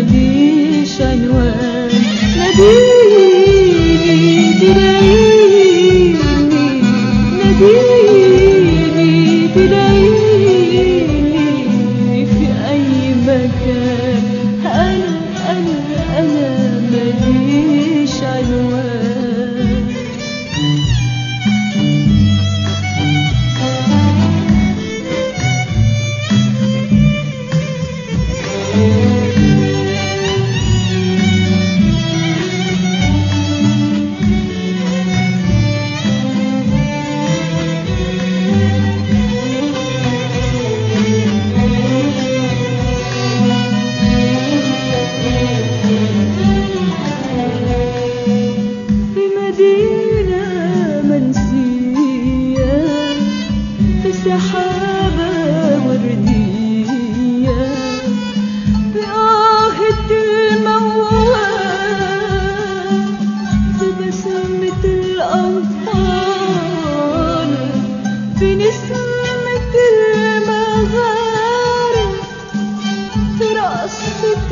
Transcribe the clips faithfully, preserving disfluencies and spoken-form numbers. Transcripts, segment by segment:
ماليش عنوان. ناديني تلاقيني، ناديني تلاقيني في أي مكان. أنا أنا أنا ماليش عنوان. سحابة وردية بآهة الموال، في بسمة الأنفال، في نسمة المغارب، في رقصة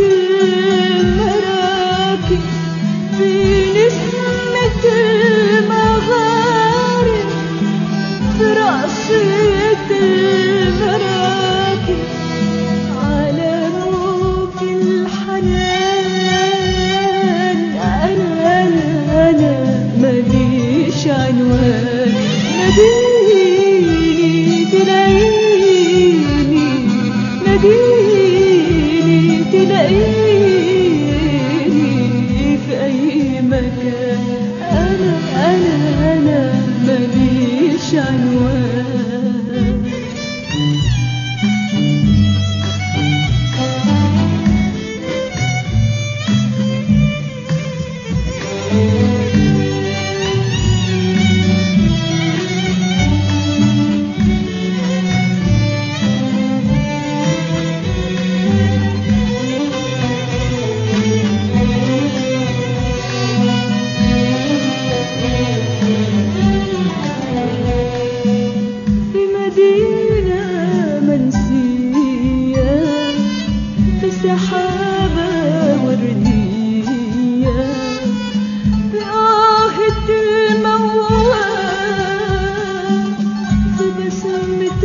المراكب، في نسمة المغارب، في رقصة المراكب، على موج الحنان. أنا أنا أنا ماليش عنوان. ناديني تلاقيني، ناديني تلاقيني في أي مكان. أنا أنا أنا ماليش عنوان. سحابة وردية بآهة الموال، في بسمة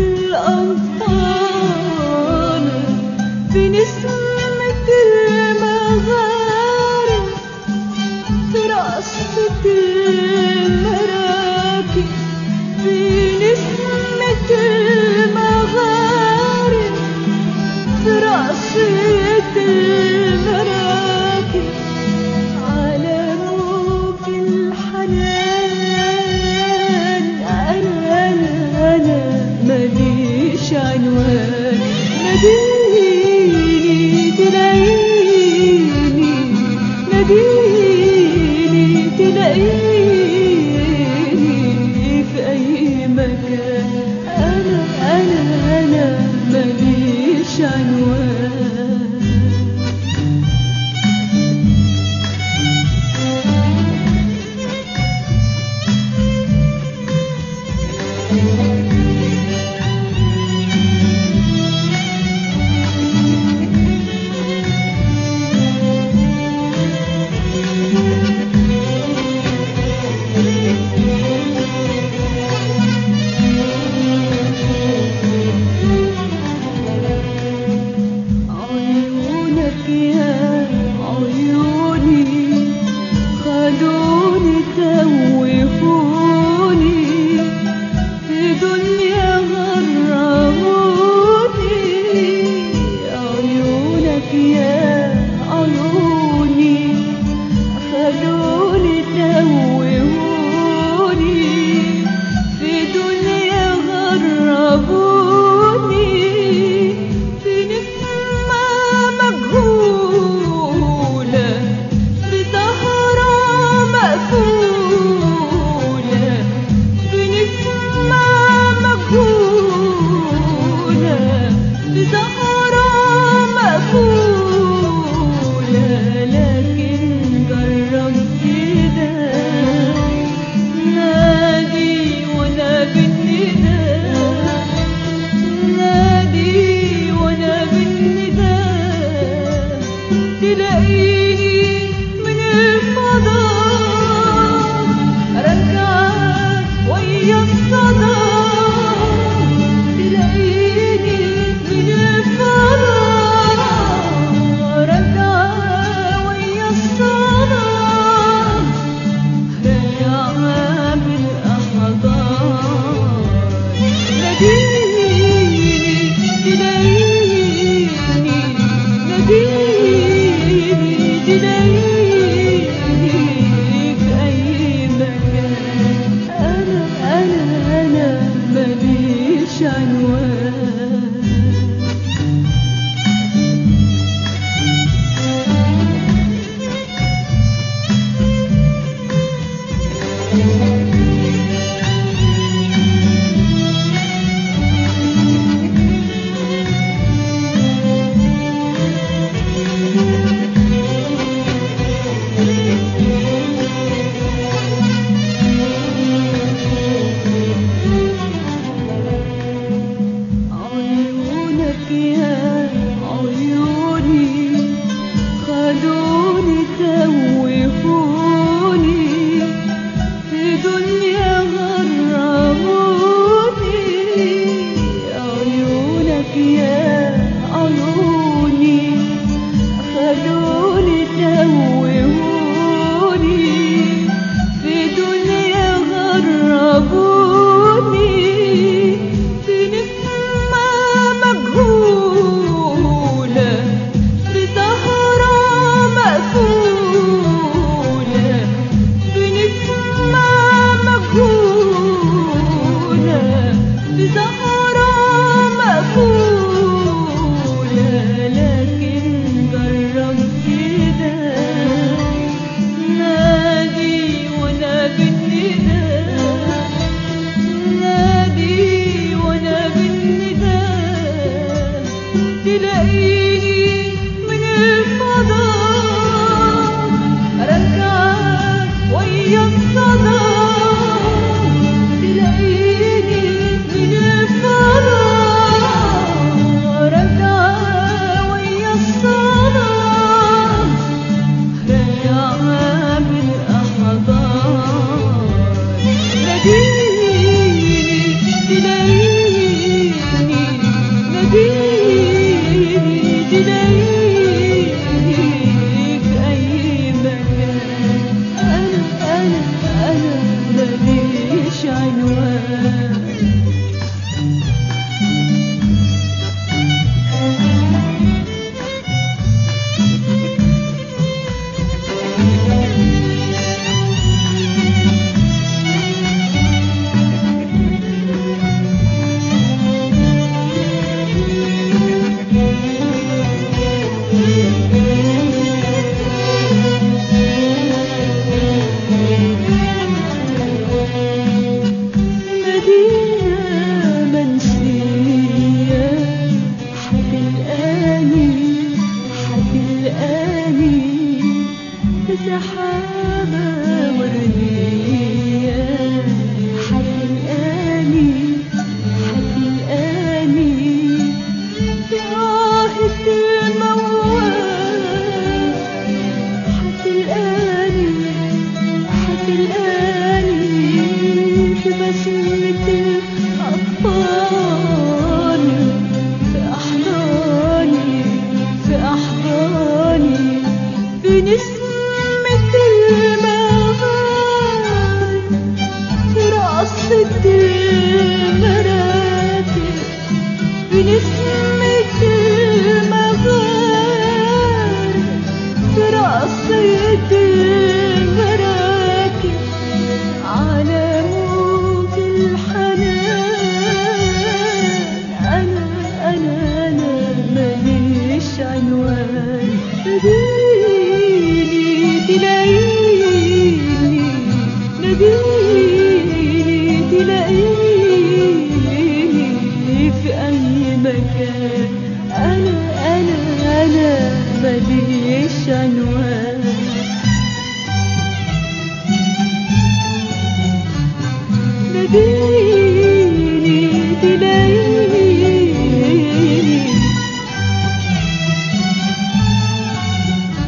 الأنفال، في نسمة المغارب، في رقصة المراكب، في نسمة المغارب، في رقصة المراكب، على موج الحنان. أنا أنا أنا ماليش عنوان. ناديني تلاقيني، ناديني تلاقيني في أي مكان. أنا أنا أنا ماليش عنوان. تلاقيني من الفضاء رجعك ويا الصدى تلاقيني من الفضاء رجعك ويا الصدى راجعة بالأحضان ناديني تلاقيني ناديني تلاقيني في أي مكان أنا أنا أنا ماليش عنوان عيونك يا عيوني خدوني توهوني في دنيا غربوني عيونك يا عيوني خدوني توهوني في دنيا غربوني في نسمة مجهولة في سهرة مقفولة في نسمة مجهولة في سهرة مقفولة لكن جرب كده نادي وانا بالنداء نادي وانا بالنداء تلاقيني من الفضاء رجعك ويا الصدى تلاقيني من الفضاء رجعك ويا الصدى راجعة بالأحضان ناديني تلاقيني ناديني تلاقيني في أي مكان أنا أنا أنا ماليش عنوان مدينة منسية حتلقاني حتلقاني في سحابة وردية حتلقاني حتلقاني في راحة الموال حتلقاني حتلقاني في بسمة الأطفال في أحضاني في أحضاني في نسمة المغال في رقصة المراتب في نسمة المغال في رقصة المراكب على موج الحنان أنا أنا أنا ماليش عنوان ناديني تلاقيني ناديني تلاقيني في أي مكان أنا أنا أنا ماليش عنوان ناديني تلاقيني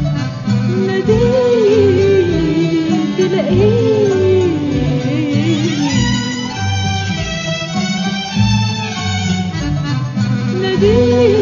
ناديني